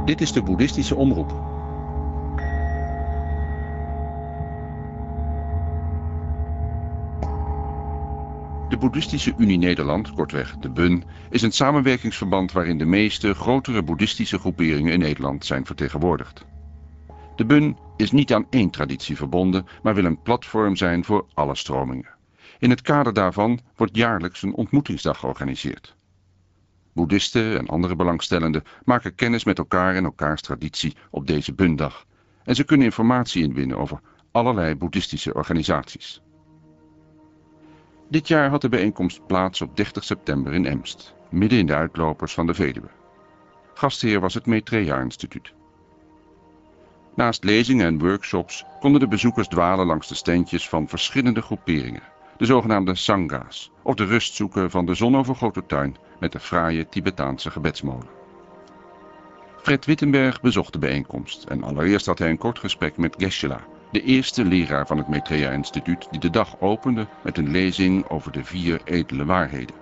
Dit is de boeddhistische omroep. De Boeddhistische Unie Nederland, kortweg de BUN, is een samenwerkingsverband waarin de meeste grotere boeddhistische groeperingen in Nederland zijn vertegenwoordigd. De BUN is niet aan één traditie verbonden, maar wil een platform zijn voor alle stromingen. In het kader daarvan wordt jaarlijks een ontmoetingsdag georganiseerd. Boeddhisten en andere belangstellenden maken kennis met elkaar en elkaars traditie op deze BUN-dag. En ze kunnen informatie inwinnen over allerlei boeddhistische organisaties. Dit jaar had de bijeenkomst plaats op 30 september in Emst, midden in de uitlopers van de Veluwe. Gastheer was het Maitreya Instituut. Naast lezingen en workshops konden de bezoekers dwalen langs de standjes van verschillende groeperingen, de zogenaamde sangha's, of de rust zoeken van de zonovergoten tuin met de fraaie Tibetaanse gebedsmolen. Fred Wittenberg bezocht de bijeenkomst en allereerst had hij een kort gesprek met Geshe-la, de eerste leraar van het Maitreya Instituut die de dag opende met een lezing over de 4 edele waarheden.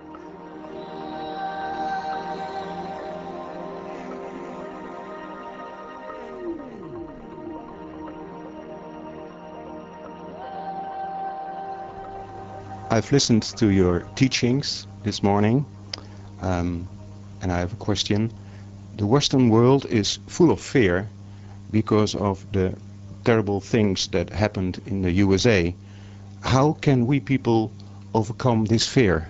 I've listened to your teachings this morning, and I have a question. The Western world is full of fear because of the terrible things that happened in the USA. How can we people overcome this fear?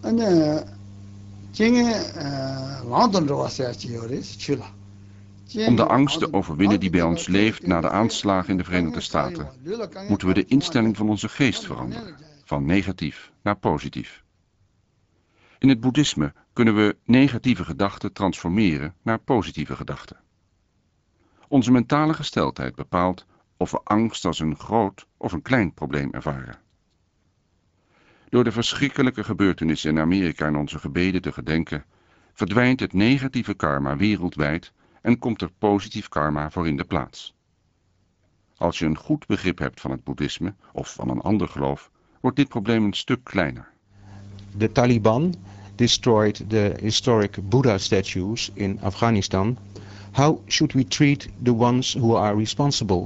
Om de angst te overwinnen die bij ons leeft na de aanslagen in de Verenigde Staten, moeten we de instelling van onze geest veranderen, van negatief naar positief. In het boeddhisme kunnen we negatieve gedachten transformeren naar positieve gedachten. Onze mentale gesteldheid bepaalt of we angst als een groot of een klein probleem ervaren. Door de verschrikkelijke gebeurtenissen in Amerika in onze gebeden te gedenken, verdwijnt het negatieve karma wereldwijd en komt er positief karma voor in de plaats. Als je een goed begrip hebt van het boeddhisme of van een ander geloof, wordt dit probleem een stuk kleiner. The Taliban destroyed the historic Buddha statues in Afghanistan. How should we treat the ones who are responsible?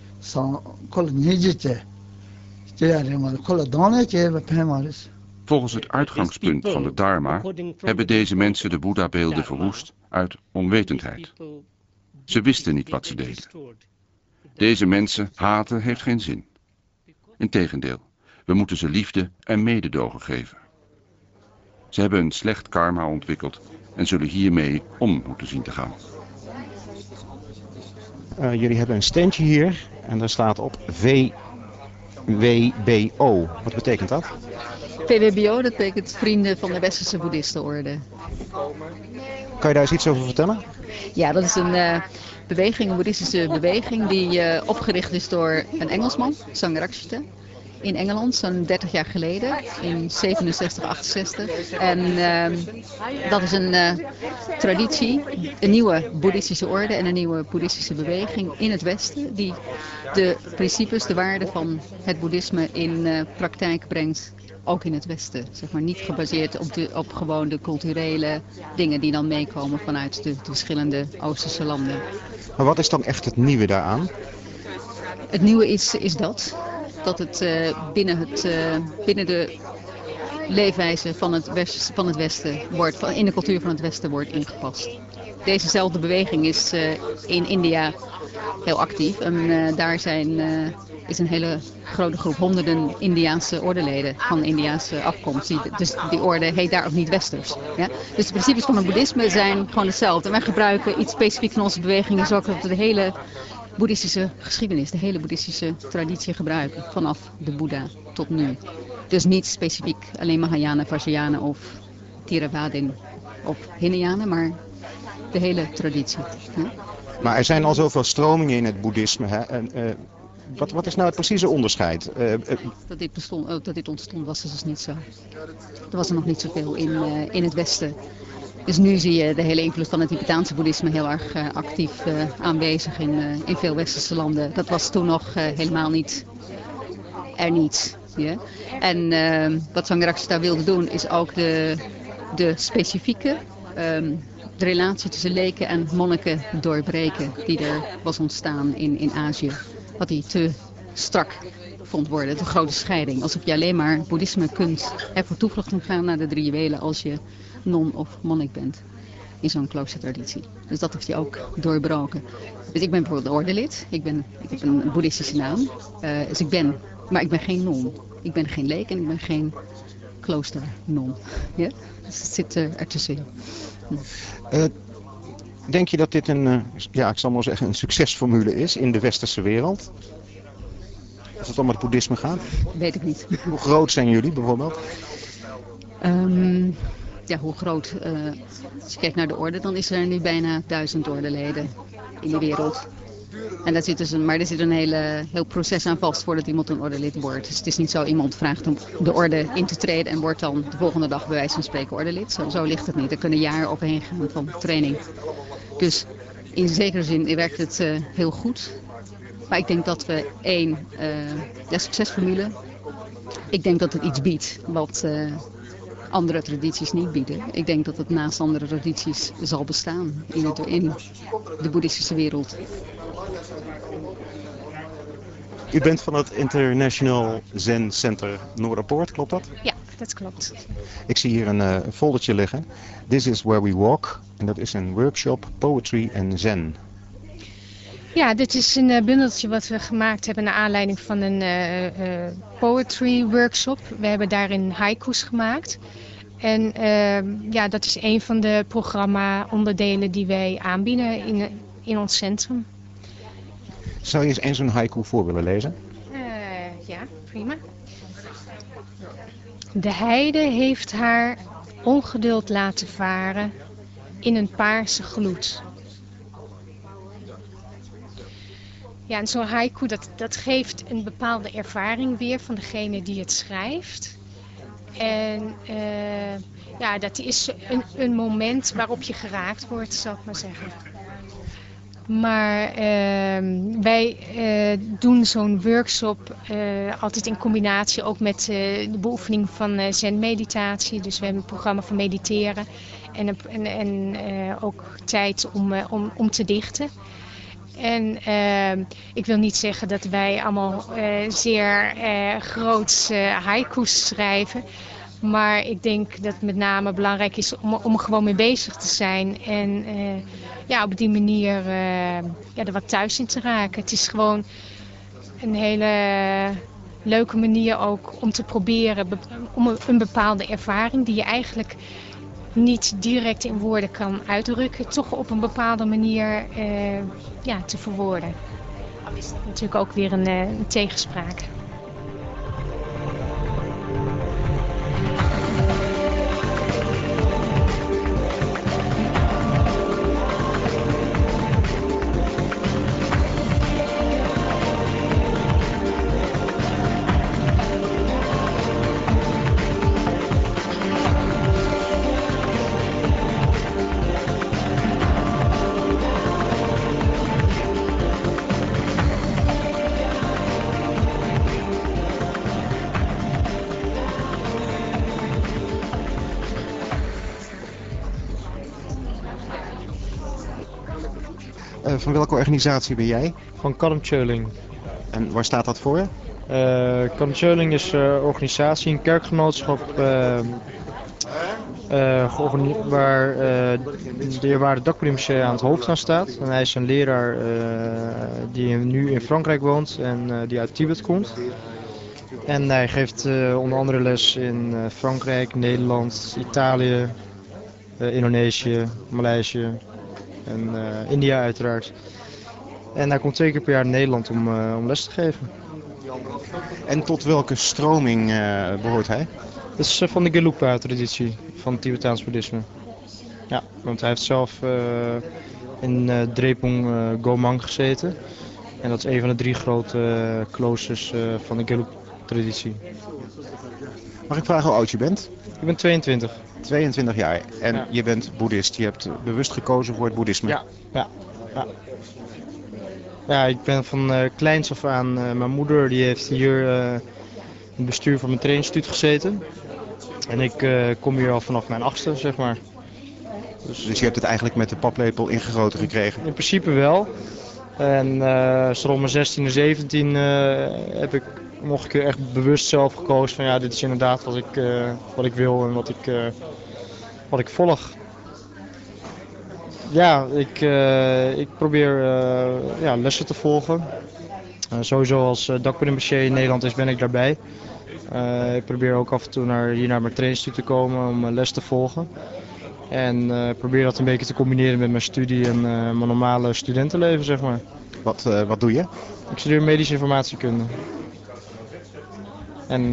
Volgens het uitgangspunt van de Dharma hebben deze mensen de Boeddha-beelden verwoest uit onwetendheid. Ze wisten niet wat ze deden. Deze mensen haten heeft geen zin. Integendeel, we moeten ze liefde en mededogen geven. Ze hebben een slecht karma ontwikkeld en zullen hiermee om moeten zien te gaan. Jullie hebben een standje hier en daar staat op VWBO. Wat betekent dat? VWBO, dat betekent Vrienden van de Westerse Boeddhistenorde. Kan je daar eens iets over vertellen? Ja, dat is een beweging, een boeddhistische beweging die opgericht is door een Engelsman, Sangharakshita, in Engeland, zo'n 30 jaar geleden, in 67, 68. En dat is een traditie, een nieuwe boeddhistische orde en een nieuwe boeddhistische beweging in het Westen, die de principes, de waarden van het boeddhisme in praktijk brengt, ook in het Westen. Zeg maar niet gebaseerd op gewoon de culturele dingen die dan meekomen vanuit de verschillende Oosterse landen. Maar wat is dan echt het nieuwe daaraan? Het nieuwe is dat het binnen de leefwijze van het Westen wordt, in de cultuur van het Westen wordt ingepast. Dezezelfde beweging is in India heel actief en daar is een hele grote groep, honderden Indiaanse ordeleden van Indiaanse afkomst. Dus die orde heet daar ook niet Westers. Ja? Dus de principes van het boeddhisme zijn gewoon hetzelfde. En wij gebruiken iets specifiek van onze beweging, zodat we de hele boeddhistische geschiedenis, de hele boeddhistische traditie gebruiken, vanaf de Boeddha tot nu. Dus niet specifiek alleen Mahayana, Vajrayana of Theravadin of Hinayana, maar de hele traditie. Hè? Maar er zijn al zoveel stromingen in het boeddhisme. Hè? Wat is nou het precieze onderscheid? Dat dit ontstond was dus niet zo. Er was er nog niet zoveel in het Westen. Dus nu zie je de hele invloed van het Tibetaanse boeddhisme heel erg actief aanwezig in veel westerse landen. Dat was toen nog helemaal niet niet. Ja? En wat Sangharakshita wilde doen is ook de specifieke de relatie tussen leken en monniken doorbreken die er was ontstaan in Azië. Wat hij te strak vond worden, de grote scheiding. Alsof je alleen maar boeddhisme kunt voor toevlucht kunt gaan naar de 3 juwelen als je non of monnik bent in zo'n kloostertraditie. Dus dat heeft hij ook doorbroken. Dus ik ben bijvoorbeeld ordelid. Ik heb een boeddhistische naam. Dus maar ik ben geen non. Ik ben geen leek en ik ben geen kloosternon. Ja? Dus het zit ertussenin. Denk je dat dit ik zal maar zeggen, een succesformule is in de westerse wereld? Als het om het boeddhisme gaat? Weet ik niet. Hoe groot zijn jullie bijvoorbeeld? Hoe groot? Als je kijkt naar de orde, dan is er nu bijna 1000 ordeleden in de wereld. En daar zit dus er zit een heel proces aan vast voordat iemand een ordelid wordt. Dus het is niet zo, iemand vraagt om de orde in te treden en wordt dan de volgende dag bij wijze van spreken ordelid. Zo ligt het niet. Er kunnen jaren overheen gaan van training. Dus in zekere zin werkt het heel goed. Maar ik denk dat we de succesformule, ik denk dat het iets biedt wat andere tradities niet bieden. Ik denk dat het naast andere tradities zal bestaan in de boeddhistische wereld. U bent van het International Zen Center Noorderpoort, klopt dat? Ja, dat klopt. Ik zie hier een foldertje liggen. This is where we walk. En dat is een workshop Poetry en Zen. Ja, dit is een bundeltje wat we gemaakt hebben naar aanleiding van een poetry workshop. We hebben daarin haiku's gemaakt. En dat is een van de programma-onderdelen die wij aanbieden in ons centrum. Zou je eens zo'n haiku voor willen lezen? Ja, prima. De heide heeft haar ongeduld laten varen in een paarse gloed. Ja, en zo'n haiku dat geeft een bepaalde ervaring weer van degene die het schrijft. En dat is een moment waarop je geraakt wordt, zal ik maar zeggen. Maar wij doen zo'n workshop altijd in combinatie ook met de beoefening van zen-meditatie. Dus we hebben een programma van mediteren en ook tijd om te dichten. En ik wil niet zeggen dat wij allemaal zeer groots haiku's schrijven. Maar ik denk dat het met name belangrijk is om er gewoon mee bezig te zijn. En op die manier er wat thuis in te raken. Het is gewoon een hele leuke manier ook om te proberen om een bepaalde ervaring die je eigenlijk niet direct in woorden kan uitdrukken, toch op een bepaalde manier te verwoorden. Dan is het natuurlijk ook weer een tegenspraak. Van welke organisatie ben jij? Van Kadam Chöling. En waar staat dat voor? Kadam Chöling is een organisatie, een kerkgenootschap waar de eerwaarde Dakpriemse aan het hoofd aan staat. En hij is een leraar die nu in Frankrijk woont en die uit Tibet komt. En hij geeft onder andere les in Frankrijk, Nederland, Italië, Indonesië, Maleisië en India uiteraard. En hij komt 2 keer per jaar naar Nederland om les te geven. En tot welke stroming behoort hij? Dat is van de Gelugpa-traditie van het Tibetaans boeddhisme. Ja, want hij heeft zelf in Drepung Gomang gezeten. En dat is een van de 3 grote kloosters van de Gelug-traditie. Mag ik vragen hoe oud je bent? Ik ben 22. 22 jaar. En je bent boeddhist. Je hebt bewust gekozen voor het boeddhisme. Ja. Ja, ik ben van kleins af aan. Mijn moeder die heeft hier in het bestuur van mijn trainingsinstituut gezeten. En ik kom hier al vanaf mijn 8e, zeg maar. Dus je hebt het eigenlijk met de paplepel ingegoten gekregen? In principe wel. En zo rond mijn 16 en 17 heb ik nog een keer echt bewust zelf gekozen van ja, dit is inderdaad wat ik wil en wat ik volg. Ja, ik probeer lessen te volgen. Sowieso als dakbeddenboucher in Nederland is, ben ik daarbij. Ik probeer ook af en toe hier naar mijn trainingstuur te komen om les te volgen. En probeer dat een beetje te combineren met mijn studie en mijn normale studentenleven, zeg maar. Wat doe je? Ik studeer medische informatiekunde. En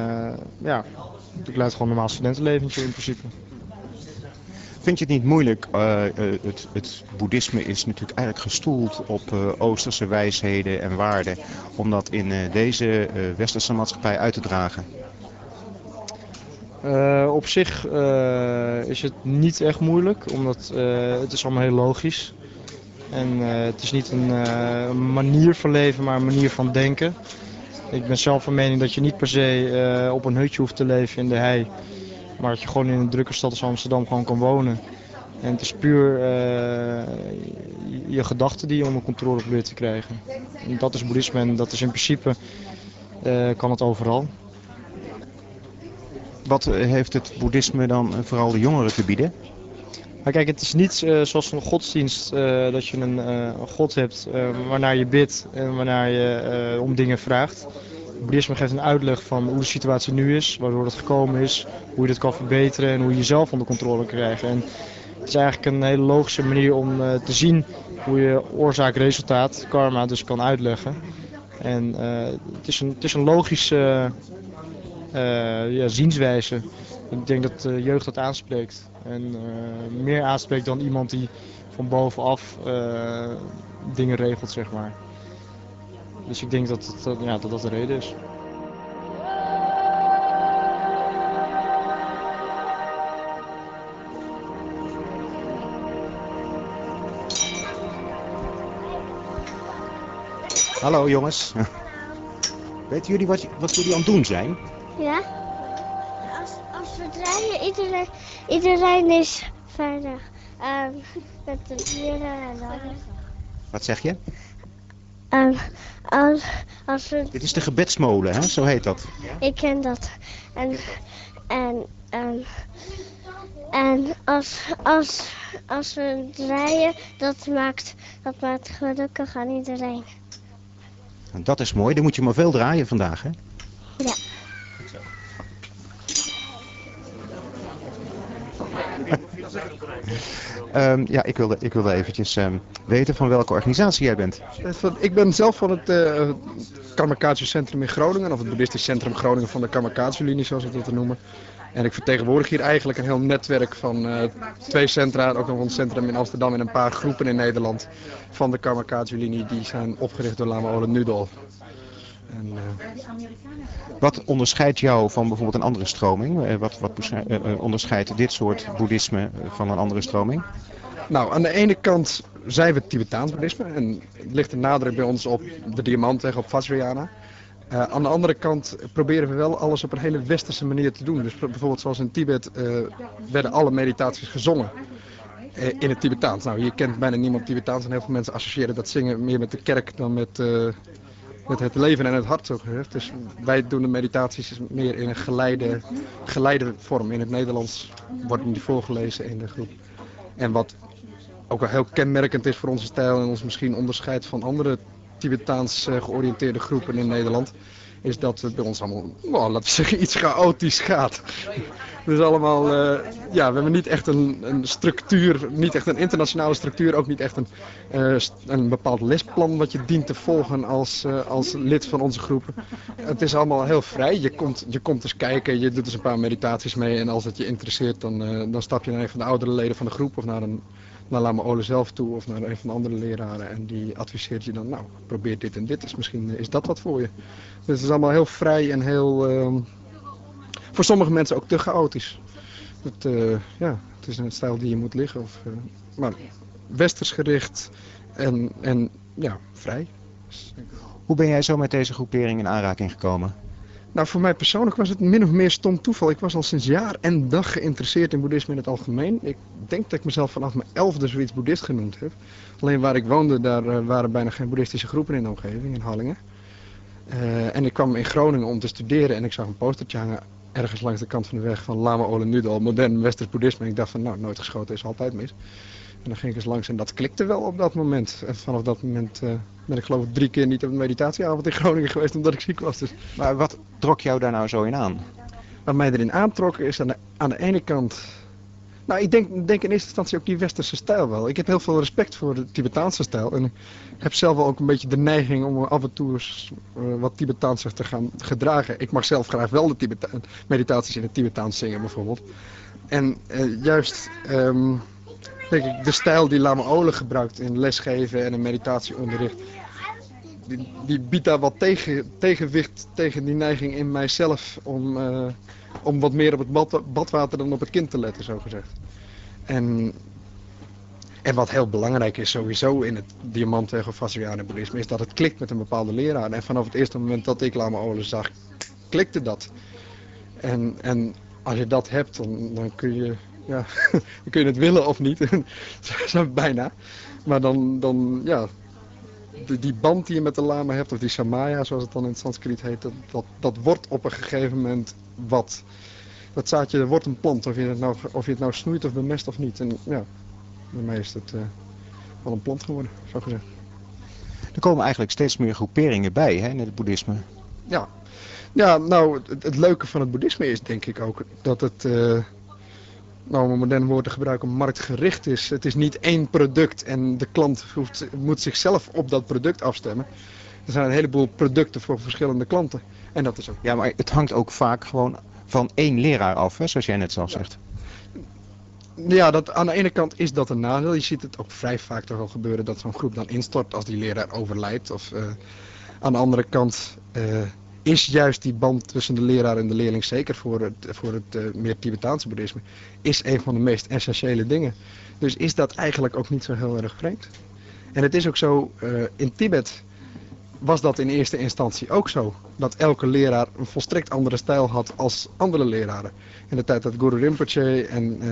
ik leid gewoon een normaal studentenleventje in principe. Vind je het niet moeilijk? Het boeddhisme is natuurlijk eigenlijk gestoeld op Oosterse wijsheden en waarden, om dat in deze westerse maatschappij uit te dragen. Op zich is het niet echt moeilijk, omdat het is allemaal heel logisch. En het is niet een manier van leven, maar een manier van denken. Ik ben zelf van mening dat je niet per se op een hutje hoeft te leven in de hei. Maar dat je gewoon in een drukke stad als Amsterdam gewoon kan wonen. En het is puur je gedachten die je onder controle probeert te krijgen. En dat is boeddhisme en dat is in principe, kan het overal. Wat heeft het boeddhisme dan vooral de jongeren te bieden? Maar kijk, het is niet zoals een godsdienst dat je een god hebt waarnaar je bidt en waarnaar je om dingen vraagt. Boeddhisme geeft een uitleg van hoe de situatie nu is, waardoor het gekomen is, hoe je dit kan verbeteren en hoe je jezelf onder controle kan krijgen. En het is eigenlijk een hele logische manier om te zien hoe je oorzaak-resultaat, karma, dus kan uitleggen. En het is een logische zienswijze. Ik denk dat de jeugd dat aanspreekt. En meer aanspreekt dan iemand die van bovenaf dingen regelt, zeg maar. Dus ik denk dat dat de reden is. Hallo jongens. Weten jullie wat jullie aan het doen zijn? Ja. Als we draaien, iedereen is veilig. Met de dieren en alles. Wat zeg je? Als we... Dit is de gebedsmolen, hè? Zo heet dat. Ik ken dat. En als we draaien, dat maakt gelukkig aan iedereen. En dat is mooi, dan moet je maar veel draaien vandaag, hè? Ja. Ik wilde eventjes weten van welke organisatie jij bent. Ik ben zelf van het Kamakaze Centrum in Groningen, of het Boeddhistisch Centrum Groningen van de Kamakaze-linie, zoals we dat noemen. En ik vertegenwoordig hier eigenlijk een heel netwerk van 2 centra, ook nog een centrum in Amsterdam en een paar groepen in Nederland van de Kamakaze-linie. Die zijn opgericht door Lama Ole Nudol. Wat onderscheidt jou van bijvoorbeeld een andere stroming? Wat onderscheidt dit soort boeddhisme van een andere stroming? Nou, aan de ene kant zijn we Tibetaans boeddhisme en ligt de nadruk bij ons op de diamant, op Vajrayana. Aan de andere kant proberen we wel alles op een hele westerse manier te doen. Dus bijvoorbeeld zoals in Tibet werden alle meditaties gezongen in het Tibetaans. Nou, hier kent bijna niemand Tibetaans en heel veel mensen associëren dat zingen meer met de kerk dan met het leven en het hart, zo gezegd. Dus wij doen de meditaties meer in een geleide vorm. In het Nederlands worden die voorgelezen in de groep. En wat ook wel heel kenmerkend is voor onze stijl en ons misschien onderscheidt van andere Tibetaans georiënteerde groepen in Nederland, is dat het bij ons allemaal, laten we zeggen, iets chaotisch gaat. Dus allemaal, we hebben niet echt een structuur, niet echt een internationale structuur, ook niet echt een bepaald lesplan wat je dient te volgen als lid van onze groepen. Het is allemaal heel vrij, je komt eens kijken, je doet eens een paar meditaties mee en als het je interesseert dan stap je naar een van de oudere leden van de groep of naar Lama Ole zelf toe of naar een van de andere leraren en die adviseert je dan, nou, probeer dit en dit, dus misschien is dat wat voor je. Dus het is allemaal heel vrij en heel, voor sommige mensen ook te chaotisch. Het is een stijl die je moet liggen, maar westers gericht en vrij. Hoe ben jij zo met deze groepering in aanraking gekomen? Nou, voor mij persoonlijk was het min of meer stom toeval. Ik was al sinds jaar en dag geïnteresseerd in boeddhisme in het algemeen. Ik denk dat ik mezelf vanaf mijn 11e zoiets boeddhist genoemd heb. Alleen waar ik woonde, daar waren bijna geen boeddhistische groepen in de omgeving, in Hallingen. En ik kwam in Groningen om te studeren en ik zag een postertje hangen ergens langs de kant van de weg van Lama Ole Nudal, modern westers boeddhisme. En ik dacht van, nou, nooit geschoten is altijd mis. En dan ging ik eens langs en dat klikte wel op dat moment. En vanaf dat moment ben ik geloof ik 3 keer niet op een meditatieavond in Groningen geweest omdat ik ziek was. Dus. Maar wat trok jou daar nou zo in aan? Wat mij erin aantrok is aan de ene kant... Nou, ik denk in eerste instantie ook die westerse stijl wel. Ik heb heel veel respect voor de Tibetaanse stijl. En ik heb zelf wel ook een beetje de neiging om af en toe eens, wat Tibetaans te gaan gedragen. Ik mag zelf graag wel de meditaties in het Tibetaans zingen bijvoorbeeld. En juist... denk ik, de stijl die Lama Ole gebruikt in lesgeven en in meditatieonderricht, die biedt daar wat tegenwicht tegen die neiging in mijzelf om wat meer op het badwater dan op het kind te letten, zo gezegd. En wat heel belangrijk is sowieso in het Diamantweg of Vajrayana boeddhisme, is dat het klikt met een bepaalde leraar. En vanaf het eerste moment dat ik Lama Ole zag, klikte dat. En als je dat hebt, dan kun je... Ja, dan kun je het willen of niet, zo bijna. Maar dan ja, die band die je met de lama hebt, of die samaya zoals het dan in het Sanskriet heet, dat wordt op een gegeven moment wat. Dat zaadje wordt een plant, of je het nou snoeit of bemest of niet. En ja, bij mij is het wel een plant geworden, zo gezegd. Er komen eigenlijk steeds meer groeperingen bij, hè, in het boeddhisme. Ja, nou, het leuke van het boeddhisme is denk ik ook dat het... nou, om een modern woord te gebruiken, marktgericht is. Het is niet één product en de klant moet zichzelf op dat product afstemmen. Er zijn een heleboel producten voor verschillende klanten. En dat is ook... Ja, maar het hangt ook vaak gewoon van één leraar af, hè, zoals jij net zelf zegt. Ja, aan de ene kant is dat een nadeel. Je ziet het ook vrij vaak toch wel gebeuren dat zo'n groep dan instort als die leraar overlijdt. Of aan de andere kant... is juist die band tussen de leraar en de leerling, zeker voor het meer Tibetaanse boeddhisme, is een van de meest essentiële dingen. Dus is dat eigenlijk ook niet zo heel erg vreemd. En het is ook zo, in Tibet was dat in eerste instantie ook zo. Dat elke leraar een volstrekt andere stijl had als andere leraren. In de tijd dat Guru Rinpoche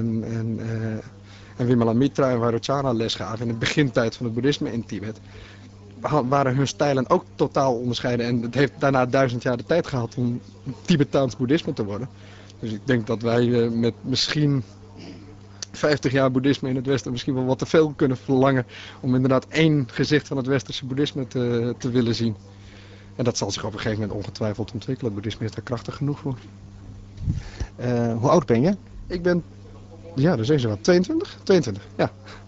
en Vimalamitra en Vairochana les gaven, in de begintijd van het boeddhisme in Tibet, waren hun stijlen ook totaal onderscheiden. En het heeft daarna 1000 jaar de tijd gehad om Tibetaans boeddhisme te worden. Dus ik denk dat wij met misschien 50 jaar boeddhisme in het Westen misschien wel wat te veel kunnen verlangen om inderdaad één gezicht van het westerse boeddhisme te willen zien. En dat zal zich op een gegeven moment ongetwijfeld ontwikkelen. Het boeddhisme is daar krachtig genoeg voor. Hoe oud ben je? Ik ben, ja, dat zeggen ze wat, 22? 22, ja.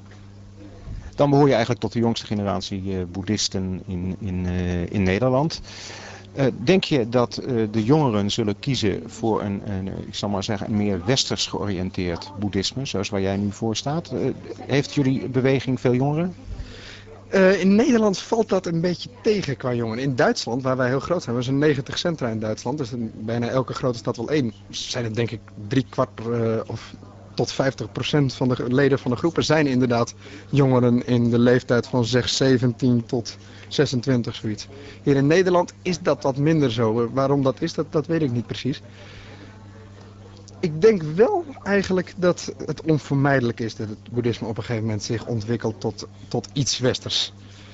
Dan behoor je eigenlijk tot de jongste generatie boeddhisten in Nederland. Denk je dat de jongeren zullen kiezen voor ik zal maar zeggen, een meer westers georiënteerd boeddhisme, zoals waar jij nu voor staat? Heeft jullie beweging veel jongeren? In Nederland valt dat een beetje tegen qua jongeren. In Duitsland, waar wij heel groot zijn, we zijn 90 centra in Duitsland, dus bijna elke grote stad wel één, zijn het denk ik 3/4 of tot 50% van de leden van de groepen zijn inderdaad jongeren in de leeftijd van zeg 17 tot 26, zoiets. Hier in Nederland is dat wat minder zo. Waarom dat is, dat weet ik niet precies. Ik denk wel eigenlijk dat het onvermijdelijk is dat het boeddhisme op een gegeven moment zich ontwikkelt tot iets westers.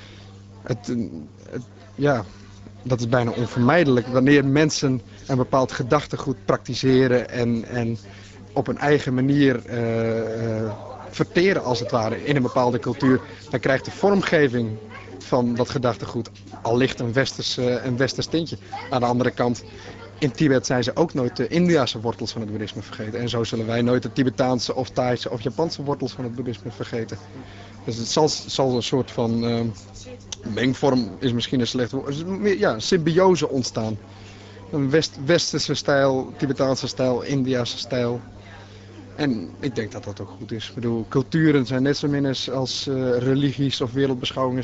Ja, dat is bijna onvermijdelijk. Wanneer mensen een bepaald gedachtegoed praktiseren en op een eigen manier verteren als het ware in een bepaalde cultuur, dan krijgt de vormgeving van dat gedachtegoed allicht een westers tintje. Aan de andere kant, in Tibet zijn ze ook nooit de Indiase wortels van het boeddhisme vergeten. En zo zullen wij nooit de Tibetaanse of Thaise of Japanse wortels van het boeddhisme vergeten. Dus het zal een soort van mengvorm, is misschien een slecht woord, ja, een symbiose ontstaan. Een westerse stijl, Tibetaanse stijl, Indiase stijl. En ik denk dat dat ook goed is. Ik bedoel, culturen zijn net zo min als religies of wereldbeschouwingen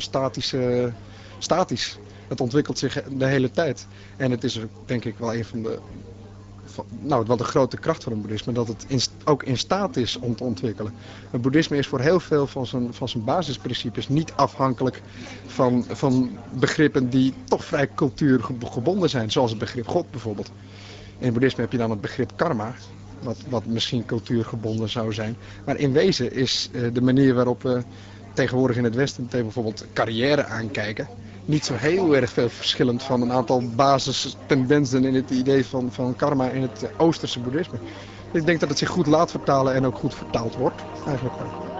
statisch. Het ontwikkelt zich de hele tijd. En het is denk ik wel een van de wel de grote kracht van het boeddhisme, dat het ook in staat is om te ontwikkelen. Het boeddhisme is voor heel veel van zijn basisprincipes niet afhankelijk van begrippen die toch vrij cultuurgebonden zijn, zoals het begrip God bijvoorbeeld. In het boeddhisme heb je dan het begrip karma, wat misschien cultuurgebonden zou zijn. Maar in wezen is de manier waarop we tegenwoordig in het Westen tegen bijvoorbeeld carrière aankijken niet zo heel erg veel verschillend van een aantal basistendensen in het idee van karma in het Oosterse boeddhisme. Ik denk dat het zich goed laat vertalen en ook goed vertaald wordt, eigenlijk.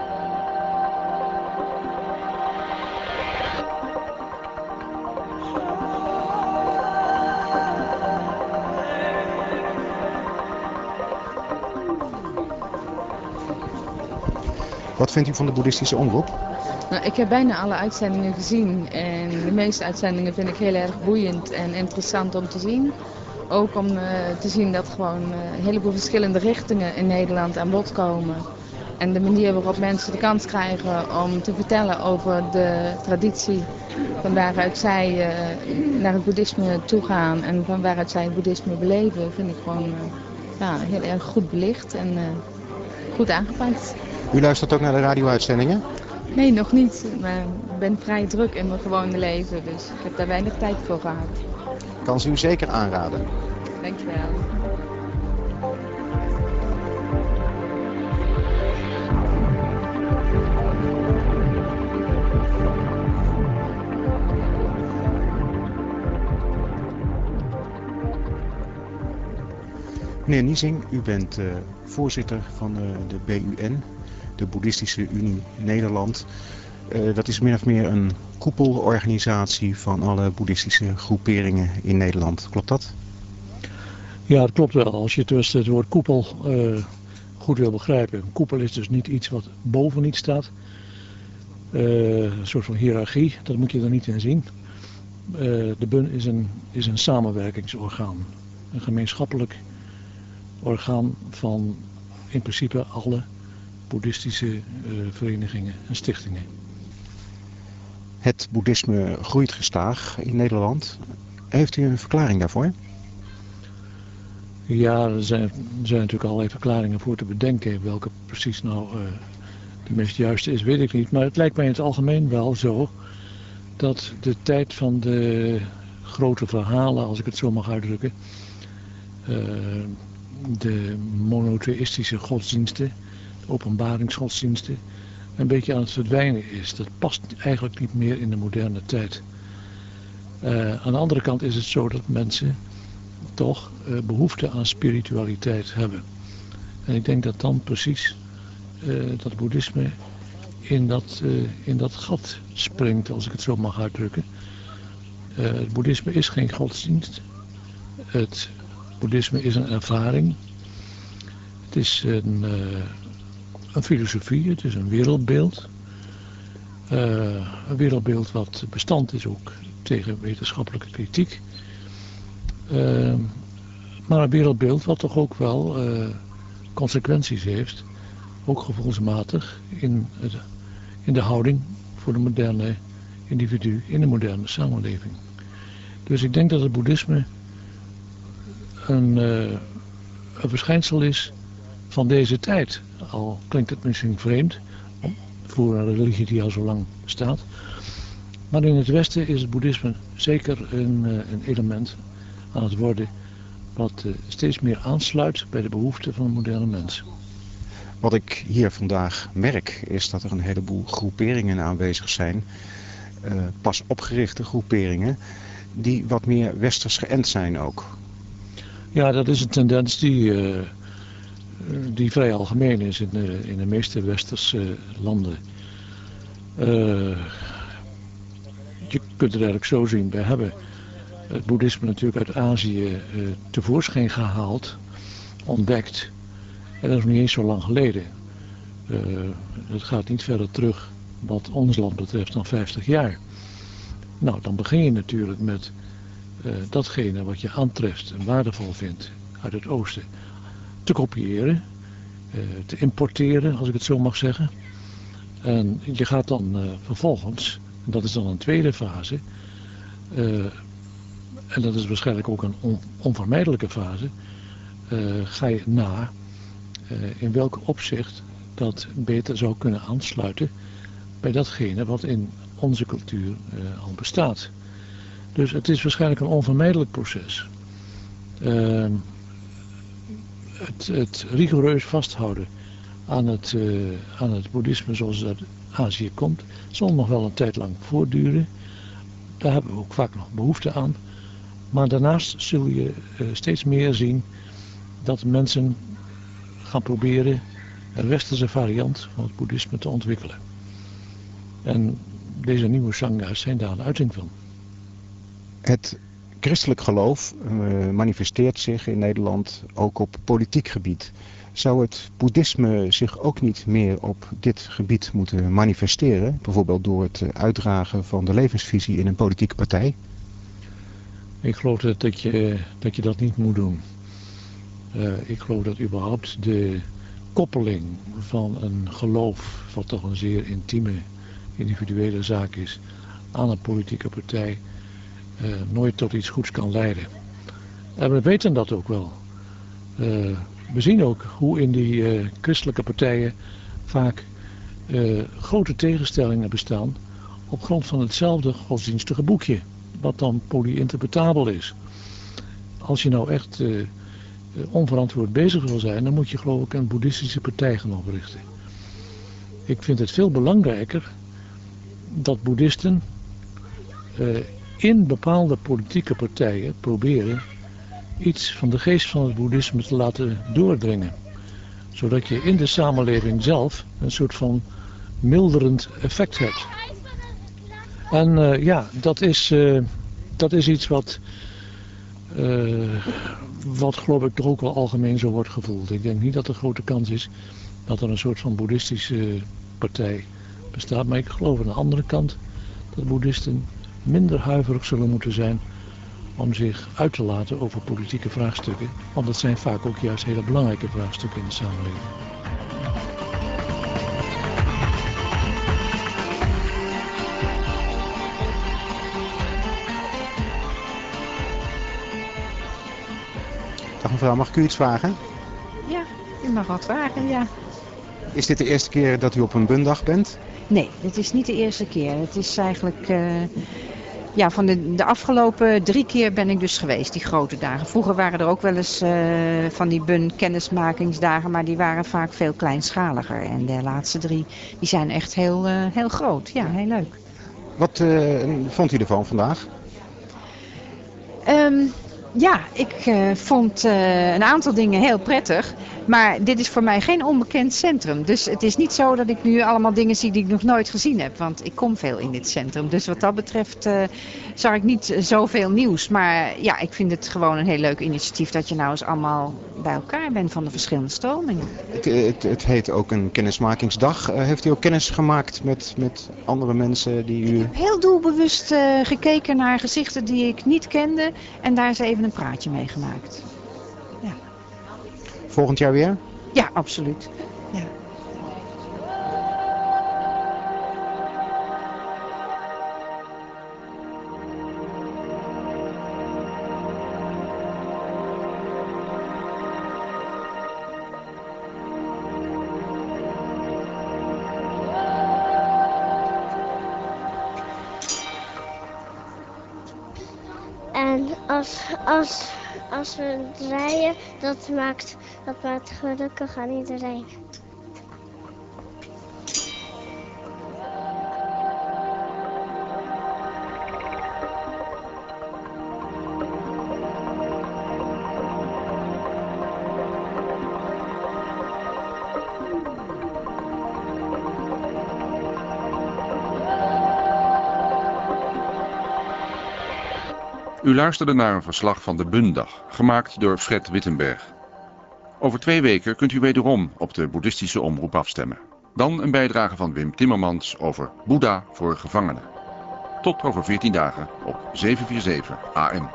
Wat vindt u van de boeddhistische omroep? Nou, ik heb bijna alle uitzendingen gezien en de meeste uitzendingen vind ik heel erg boeiend en interessant om te zien. Ook om te zien dat gewoon een heleboel verschillende richtingen in Nederland aan bod komen. En de manier waarop mensen de kans krijgen om te vertellen over de traditie van waaruit zij naar het boeddhisme toe gaan en van waaruit zij het boeddhisme beleven, vind ik gewoon heel erg goed belicht en goed aangepakt. U luistert ook naar de radio-uitzendingen? Nee, nog niet. Maar ik ben vrij druk in mijn gewone leven, dus ik heb daar weinig tijd voor gehad. Kan ze u zeker aanraden. Dankjewel. Meneer Niezing, u bent voorzitter van de BUN, de Boeddhistische Unie Nederland. Dat is min of meer een koepelorganisatie van alle boeddhistische groeperingen in Nederland. Klopt dat? Ja, dat klopt wel. Als je het woord koepel goed wil begrijpen. Een koepel is dus niet iets wat boven iets staat. Een soort van hiërarchie, dat moet je er niet in zien. De BUN is een samenwerkingsorgaan. Een gemeenschappelijk orgaan van in principe alle boeddhistische verenigingen en stichtingen. Het boeddhisme groeit gestaag in Nederland. Heeft u een verklaring daarvoor? Ja, er zijn natuurlijk allerlei verklaringen voor te bedenken. Welke precies nou de meest juiste is, weet ik niet. Maar het lijkt mij in het algemeen wel zo dat de tijd van de grote verhalen, als ik het zo mag uitdrukken, de monotheïstische godsdiensten, de openbaringsgodsdiensten, een beetje aan het verdwijnen is. Dat past eigenlijk niet meer in de moderne tijd. Aan de andere kant is het zo dat mensen toch behoefte aan spiritualiteit hebben. En ik denk dat dan precies dat boeddhisme in dat gat springt, als ik het zo mag uitdrukken. Het boeddhisme is geen godsdienst. Het boeddhisme is een ervaring. Het is een filosofie, het is een wereldbeeld. Een wereldbeeld wat bestand is ook tegen wetenschappelijke kritiek. Maar een wereldbeeld wat toch ook wel consequenties heeft, ook gevoelsmatig, in de houding voor de moderne individu in de moderne samenleving. Dus ik denk dat het boeddhisme een verschijnsel is van deze tijd. Al klinkt het misschien vreemd voor een religie die al zo lang bestaat. Maar in het Westen is het boeddhisme zeker een element aan het worden wat steeds meer aansluit bij de behoeften van de moderne mens. Wat ik hier vandaag merk is dat er een heleboel groeperingen aanwezig zijn, pas opgerichte groeperingen, die wat meer westers geënt zijn ook. Ja, dat is een tendens die vrij algemeen is in de meeste westerse landen. Je kunt het eigenlijk zo zien, we hebben het boeddhisme natuurlijk uit Azië tevoorschijn gehaald, ontdekt. En dat is nog niet eens zo lang geleden. Het gaat niet verder terug wat ons land betreft dan 50 jaar. Nou, dan begin je natuurlijk met datgene wat je aantreft en waardevol vindt uit het oosten te kopiëren, te importeren, als ik het zo mag zeggen. En je gaat dan vervolgens, en dat is dan een tweede fase, en dat is waarschijnlijk ook een onvermijdelijke fase, ga je na in welk opzicht dat beter zou kunnen aansluiten bij datgene wat in onze cultuur al bestaat. Dus het is waarschijnlijk een onvermijdelijk proces. Het rigoureus vasthouden aan het boeddhisme zoals het uit Azië komt, zal nog wel een tijd lang voortduren. Daar hebben we ook vaak nog behoefte aan. Maar daarnaast zul je steeds meer zien dat mensen gaan proberen een westerse variant van het boeddhisme te ontwikkelen. En deze nieuwe sangha's zijn daar een uiting van. Het christelijk geloof manifesteert zich in Nederland ook op politiek gebied. Zou het boeddhisme zich ook niet meer op dit gebied moeten manifesteren? Bijvoorbeeld door het uitdragen van de levensvisie in een politieke partij? Ik geloof dat je dat niet moet doen. Ik geloof dat überhaupt de koppeling van een geloof, wat toch een zeer intieme, individuele zaak is, aan een politieke partij, nooit tot iets goeds kan leiden. En we weten dat ook wel. We zien ook hoe in die christelijke partijen vaak grote tegenstellingen bestaan op grond van hetzelfde godsdienstige boekje, wat dan polyinterpretabel is. Als je nou echt onverantwoord bezig wil zijn, dan moet je geloof ik een boeddhistische partij gaan oprichten. Ik vind het veel belangrijker dat boeddhisten in bepaalde politieke partijen proberen iets van de geest van het boeddhisme te laten doordringen. Zodat je in de samenleving zelf een soort van milderend effect hebt. En dat is iets wat geloof ik toch ook wel algemeen zo wordt gevoeld. Ik denk niet dat er grote kans is dat er een soort van boeddhistische partij bestaat. Maar ik geloof aan de andere kant dat boeddhisten minder huiverig zullen moeten zijn om zich uit te laten over politieke vraagstukken. Want dat zijn vaak ook juist hele belangrijke vraagstukken in de samenleving. Dag mevrouw, mag ik u iets vragen? Ja, u mag wat vragen, ja. Is dit de eerste keer dat u op een bundag bent? Nee, dit is niet de eerste keer. Het is eigenlijk... van de afgelopen 3 keer ben ik dus geweest, die grote dagen. Vroeger waren er ook wel eens van die kennismakingsdagen, maar die waren vaak veel kleinschaliger. En de laatste 3, die zijn echt heel groot. Ja, heel leuk. Wat vond u ervan vandaag? Ik vond een aantal dingen heel prettig, maar dit is voor mij geen onbekend centrum. Dus het is niet zo dat ik nu allemaal dingen zie die ik nog nooit gezien heb, want ik kom veel in dit centrum. Dus wat dat betreft zag ik niet zoveel nieuws. Maar ja, ik vind het gewoon een heel leuk initiatief dat je nou eens allemaal bij elkaar bent van de verschillende stromingen. Het heet ook een kennismakingsdag. Heeft u ook kennis gemaakt met andere mensen die u... Ik heb heel doelbewust gekeken naar gezichten die ik niet kende en daar is even een praatje mee gemaakt. Ja. Volgend jaar weer? Ja, absoluut. Ja. En als we draaien, dat maakt gelukkig aan iedereen. U luisterde naar een verslag van de Bundag, gemaakt door Fred Wittenberg. Over 2 weken kunt u wederom op de boeddhistische omroep afstemmen. Dan een bijdrage van Wim Timmermans over Boeddha voor gevangenen. Tot over 14 dagen op 747 AM.